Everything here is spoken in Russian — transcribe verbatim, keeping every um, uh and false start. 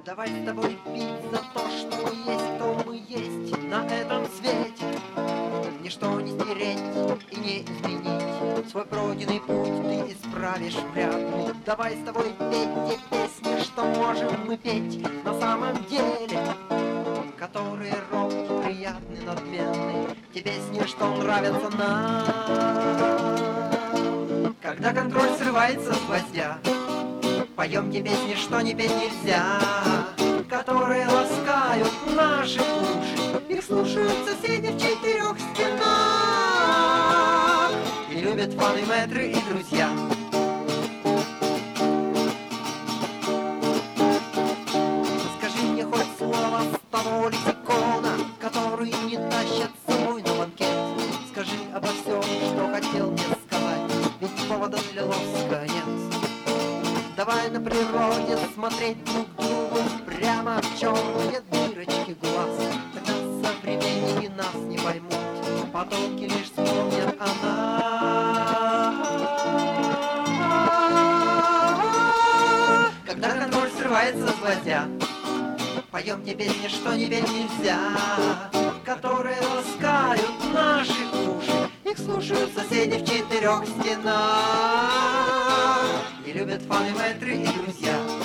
Давай с тобой пить за то, что мы есть, кто мы есть на этом свете. Ничто не стереть и не изменить. Свой пройденный путь ты исправишь вряд ли. Давай с тобой петь те песни, что можем мы петь на самом деле, которые робкие, приятны, надменны. Те песни, что нравятся нам. Когда контроль срывается с гвоздя, поем те песни, что не петь нельзя, которые ласкают наши уши. Их слушают соседи в четырех стенах и любят фаны, мэтры и друзья. Скажи мне хоть слово с того лексикона, который не тащат с собой на банкет. Скажи обо всем, что хотел мне сказать, ведь повода для лоска нет. Давай на природе смотреть друг другу прямо в черные дырочки глаз. Тогда современники нас не поймут, потомки лишь вспомнят о нас. Когда контроль срывается с гвоздя, поем те песни, что не петь нельзя, которые ласкают наши уши. Их слушают соседи в четырех стенах и любят фаны, мэтры и друзья.